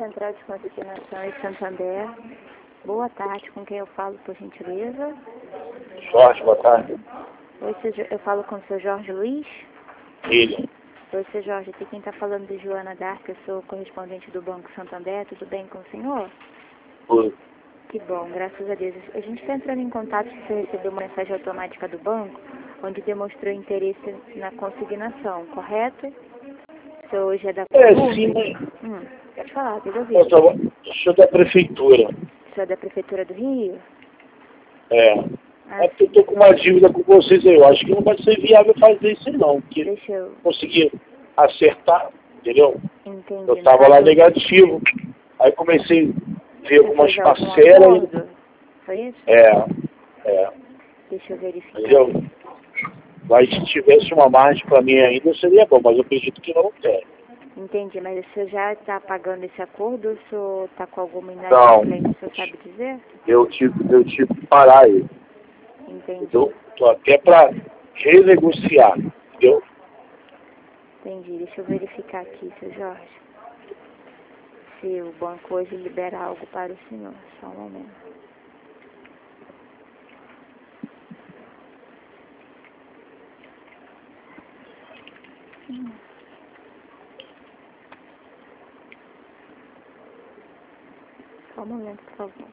Central de Consignação em Santander. Boa tarde, com quem eu falo, por gentileza? Jorge, boa tarde. Oi, eu falo com o seu Jorge Luiz? Ele. Oi, seu Jorge, aqui quem está falando é Joana Dark, eu sou correspondente do Banco Santander, tudo bem com o senhor? Oi. Que bom, graças a Deus. A gente está entrando em contato se você recebeu uma mensagem automática do banco, onde demonstrou interesse na consignação, correto? O senhor hoje é da Sim, mas pode falar, pode ouvir. eu sou da prefeitura. O senhor é da Prefeitura do Rio? É. Ah, É porque eu tô com uma dívida com vocês aí. Eu acho que não vai ser viável fazer isso não. Porque deixa eu... consegui acertar, entendeu? Entendi. Eu estava lá negativo. Aí comecei a ver algumas fez algum parcelas. acordo? Foi isso? É. Deixa eu verificar. Entendeu? Mas se tivesse uma margem para mim ainda seria bom, mas eu acredito que não tem. Entendi, mas o senhor já está pagando esse acordo ou o senhor está com alguma inadimplência? O senhor sabe dizer? Eu tive que parar ele. Entendi. Eu tô até para renegociar, entendeu? Entendi. Deixa eu verificar aqui, seu Jorge. Se o banco hoje libera algo para o senhor. Só um momento. Só um momento, por favor.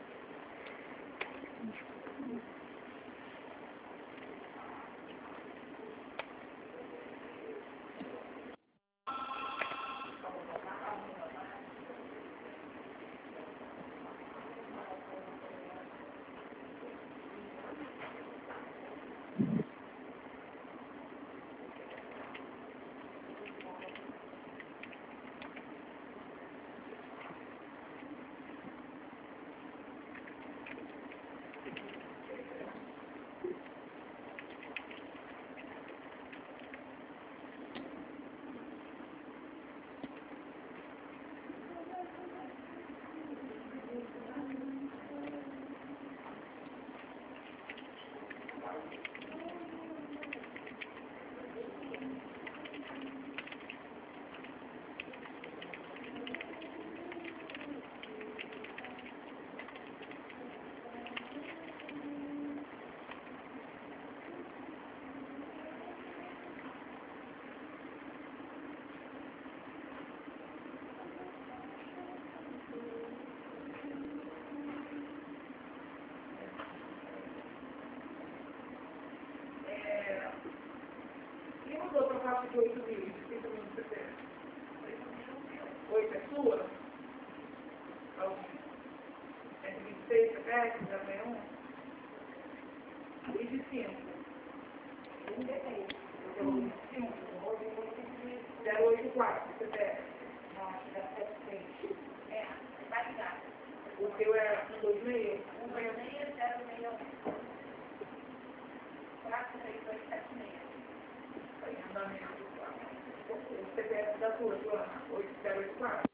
De 8 mil, que todo mundo você tem? 8 é sua? É de 26, 7, 01? E de 5? 084, você pega? Não, acho que dá 76. É, vai ligar. O teu é 126? 126, 061. 43276. Você pega da sua, Joana, 8084.